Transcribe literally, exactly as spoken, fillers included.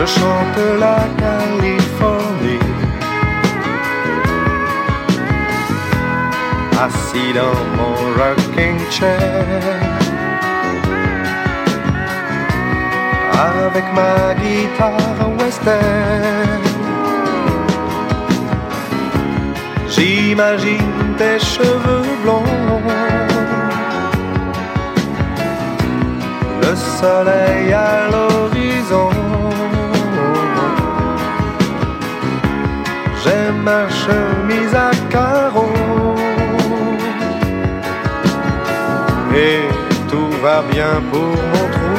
chante la Californie. Assis dans mon rocking chair, avec ma guitare western, j'imagine tes cheveux blonds, le soleil à l'horizon. J'aime ma chemise à carreaux et tout va bien pour mon trou.